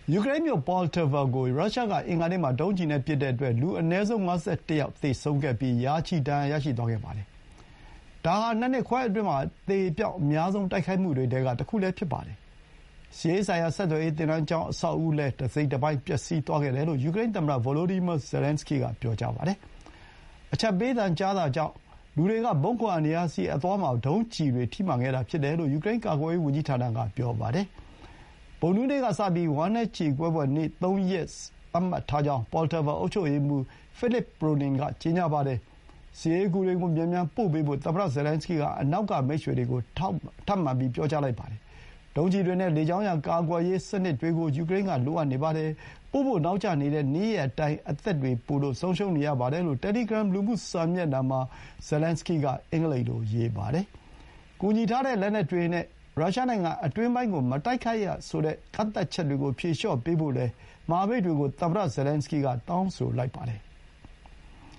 ယူကရိန်းမြို့ Poltava ကို ရုရှားက အင်္ဂါနေ့မှာ ဒုံးကျည်နဲ့ပစ်တဲ့အတွက် လူအနည်းဆုံး ၅၁ ယောက်သေဆုံးခဲ့ပြီး ရာချီဒဏ်ရာရသွားခဲ့ပါတယ်။ ဒါဟာ ၂ နှစ်ခွဲအတွင်းမှာ အသေအပျောက်အများဆုံးတိုက်ခိုက်မှုတွေထဲကတခုလည်းဖြစ်ပါတယ်။ စစ်ရေးဆိုင်ရာ ဆက်သွယ်ရေးသင်တန်းကျောင်းအဆောက်အဦလည်း တစိတ်တပိုင်းပျက်စီးသွားခဲ့တယ်လို့ ယူကရိန်းသမ္မတ Volodymyr Zelenskyy က ပြောပါတယ်။ အချက်ပေးသံကြားတာကြောင့် လူတွေက ဗုံးခိုရာနေရာဆီအသွားမှာ ဒုံးကျည်တွေထိမှန်ခဲ့တာဖြစ်တယ်လို့ ယူကရိန်းကာကွယ်ရေးဝန်ကြီးဌာနက ပြောပါတယ်။ ဗုဒ္ဓဟူးနေ့ကစပြီး ဝမ်းနည်းကြေကွဲဖွယ်နေ့ ၃ ရက်သတ်မှတ်ထားကြောင်း Poltava အုပ်ချုပ်ရေးမှူး Filip Prodin က ကြေညာပါတယ်။ စစ်ရေးအကူတွေကို မြန်မြန်ပို့ပေးဖို့ သမ္မတ Zelenskyy က အနောက်ကမိတ်ဆွေတွေကို ထပ်မံပြောကြားလိုက်ပါတယ်။ ဒုံးကျည်တွေနဲ့ လေကြောင်းရန်ကာကွယ်ရေးစနစ်တွေကို ယူကရိန်းကလိုအပ်နေပါတယ်။ ပို့ဖို့နောက်ကျနေတဲ့ နေ့ရက်တိုင်း အသက်တွေပိုလို့ ဆုံးရှုံးနေရပါတယ်လို့ Telegram လူမှုစာမျက်နှာမှာ Zelenskyy က အင်္ဂလိပ်လို ရေးပါတယ်။ ကူညီထားတဲ့လက်နက်တွေနဲ့ ရုရှားနိုင်ငံအတွင်းပိုင်းကို မတိုက်ခိုက်ရဆိုတဲ့ကန့်သတ်ချက်တွေကို ဖြေလျှော့ပေးဖို့လည်း မဟာမိတ်တွေကို သမ္မတ Zelenskyy က တောင်းဆိုလိုက်ပါတယ်။